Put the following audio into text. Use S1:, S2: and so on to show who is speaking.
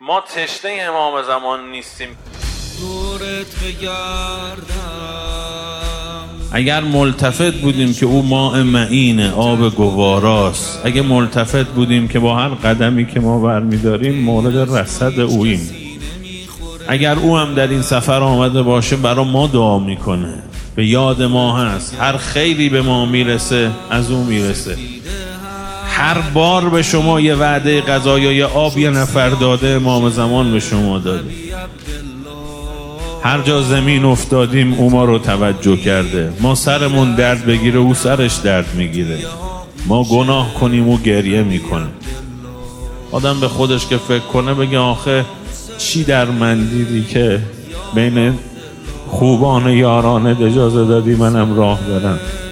S1: ما تشنه امام زمان نیستیم. اگر ملتفت بودیم که او ماء معین آب گواراست، اگه ملتفت بودیم که با هر قدمی که ما برمیداریم مورد رصد اوییم، اگر او هم در این سفر آمده باشه برای ما دعا میکنه، به یاد ما هست، هر خیری به ما میرسه از او میرسه، هر بار به شما یه وعده غذا یا یه آب یه نفر داده امام زمان به شما داده، هر جا زمین افتادیم او ما رو توجه کرده، ما سرمون درد بگیره او سرش درد میگیره، ما گناه کنیم او گریه میکنه. آدم به خودش که فکر کنه بگه آخه چی در من دیدی که بین خوبان یارانت اجازه دادی منم راه برم.